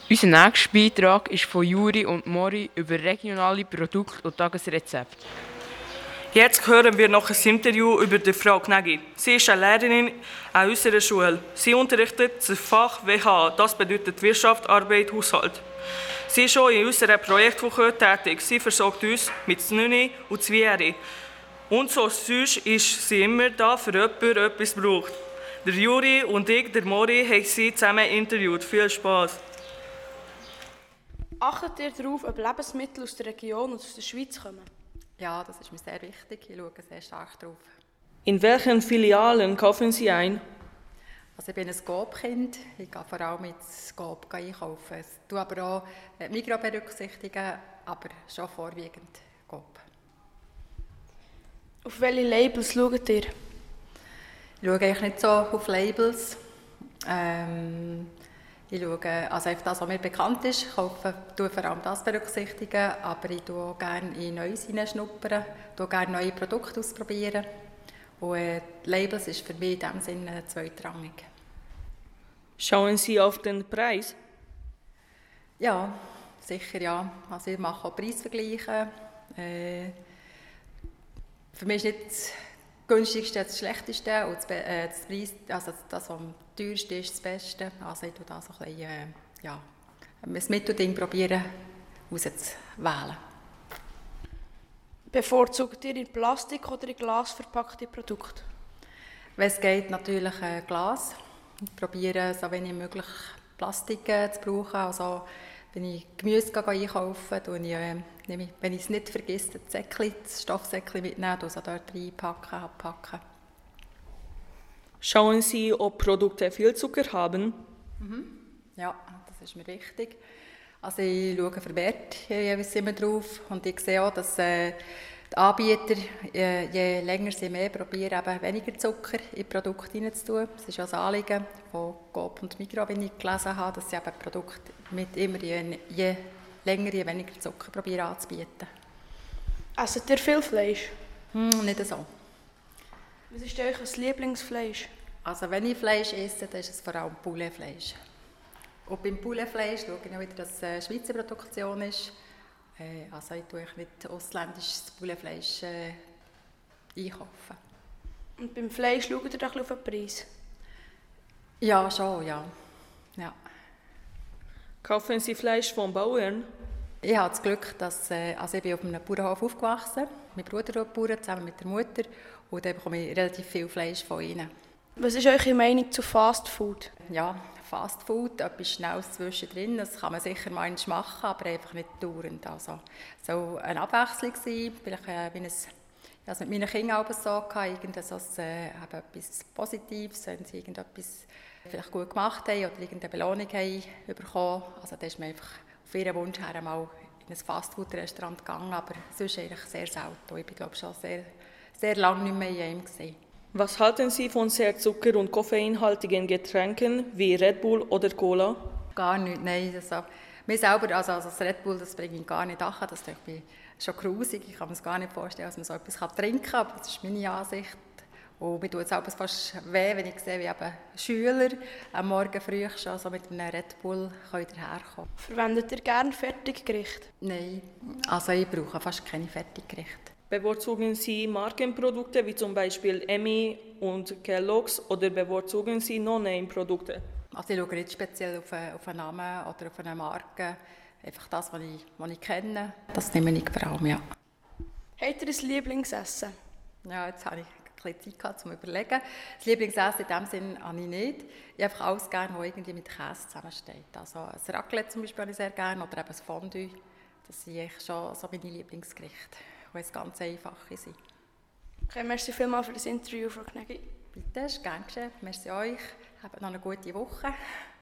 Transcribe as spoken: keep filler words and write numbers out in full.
Unser nächster Beitrag ist von Juri und Mori über regionale Produkte und Tagesrezepte. Jetzt hören wir noch ein Interview über die Frau Gnägi. Sie ist eine Lehrerin an unserer Schule. Sie unterrichtet das Fach W H, das bedeutet Wirtschaft, Arbeit, Haushalt. Sie ist auch in unserer Projektwoche tätig. Sie versorgt uns mit Znüni und Zwiebeln. Und so sonst ist sie immer da, für jemanden, der etwas braucht. Der Juri und ich, der Mori, haben sie zusammen interviewt. Viel Spass. Achtet ihr darauf, ob Lebensmittel aus der Region und aus der Schweiz kommen? Ja, das ist mir sehr wichtig. Ich schaue sehr stark darauf. In welchen Filialen kaufen Sie ein? Also ich bin ein Coop-Kind. Ich gehe vor allem mit Coop einkaufen. Ich tue aber auch Migros berücksichtigen, aber schon vorwiegend Coop. Auf welche Labels schaut ihr? Ich schaue eigentlich nicht so auf Labels. Ähm, ich schaue, also auf das, was mir bekannt ist, ich kaufe, tue vor allem das berücksichtigen, aber ich tue auch gerne in Neues hineinschnuppern, tue gerne neue Produkte ausprobieren. Und äh, Labels ist für mich in diesem Sinne zweitrangig. Schauen Sie auf den Preis? Ja, sicher ja. Also ich mache auch Preisvergleiche. Äh, für mich ist nicht das günstigste das schlechteste und das, äh, das, Preis, also das, was am teuersten ist, das Beste. Also ich tue da so ein bisschen, äh, ja, ein Mittelding probieren auszuwählen. Bevorzugt ihr in Plastik oder in Glas verpackte Produkte? Wenn es geht, natürlich äh, Glas. Ich probiere so wenig möglich Plastik äh, zu brauchen. Also, wenn ich Gemüse einkaufe, tue ich, äh, nehme ich, wenn ich es nicht vergesse, das, Säckchen, das Stoffsäckchen mitnehmen, also dort reinpacken, abpacken. Schauen Sie, ob Produkte viel Zucker haben? Mhm. Ja, das ist mir wichtig. Also ich schaue vermehrt jeweils immer drauf und ich sehe auch, dass äh, die Anbieter, äh, je länger sie mehr probieren, eben weniger Zucker in die Produkte hineinzutun. Das ist auch das Anliegen von Coop und Migros, wenn ich gelesen habe, dass sie eben Produkte mit immer je, je länger, je weniger Zucker probieren anzubieten. Esst ihr viel Fleisch? Hm, nicht so. Was ist euer Lieblingsfleisch? Also wenn ich Fleisch esse, dann ist es vor allem Pouletfleisch. Und beim Pouletfleisch schaue ich auch wieder, dass es eine Schweizer Produktion ist. Äh, also ich tue nicht ausländisches Pouletfleisch äh, einkaufen. Und beim Fleisch schaut ihr doch ein bisschen auf den Preis? Ja, schon, ja. ja. Kaufen Sie Fleisch von Bauern? Ich habe das Glück, dass äh, also ich bin auf einem Bauernhof aufgewachsen. Mein Bruder ist Bauer, zusammen mit der Mutter. Und da bekomme ich relativ viel Fleisch von ihnen. Was ist eure Meinung zu Fast Food? Ja, Fast Food, etwas Schnelles zwischendrin, das kann man sicher mal machen, aber einfach nicht dauernd. Also, es soll eine Abwechslung sein, vielleicht äh, wie es ja, mit meinen Kindern auch so hatte, irgendetwas, äh, etwas Positives, wenn sie irgendetwas vielleicht gut gemacht haben oder irgendeine Belohnung haben bekommen. Also da ist man einfach auf ihren Wunsch her mal in ein Fast-Food-Restaurant gegangen, aber sonst eigentlich sehr selten. Ich bin glaube schon sehr, sehr lange nicht mehr in einem gewesen. Was halten Sie von sehr zucker- und koffeinhaltigen Getränken wie Red Bull oder Cola? Gar nicht, nein. Also, mir selber, also, also das Red Bull, das bringe ich gar nicht an. Das ist mir schon grusig. Ich kann mir es gar nicht vorstellen, dass man so etwas trinken kann, aber das ist meine Ansicht. Und mir tut es auch fast weh, wenn ich sehe, wie eben Schüler am Morgen früh schon so mit einem Red Bull daherkommen können. Verwendet ihr gerne Fertiggerichte? Nein, also ich brauche fast keine Fertiggerichte. Bevorzugen Sie Markenprodukte wie zum Beispiel Emmy und Kellogg's oder bevorzugen Sie No-Name-Produkte? Also ich schaue nicht speziell auf einen, auf einen Namen oder auf eine Marke. Einfach das, was ich, was ich kenne, das nehme ich vor allem, ja. Habt ihr ein Lieblingsessen? Ja, jetzt habe ich ein bisschen Zeit gehabt, um zu überlegen. Das Lieblingsessen in diesem Sinne habe ich nicht. Ich habe einfach alles gerne, was irgendwie mit Käse zusammensteht. Also ein Raclette zum Beispiel habe ich sehr gerne oder eben ein Fondue. Das sind eigentlich schon so meine Lieblingsgerichte, die jetzt ganz einfach sind. Okay, merci vielmals für das Interview, Frau Gnägi. Bitte, ist gern geschehen. Merci euch. Habt noch eine gute Woche.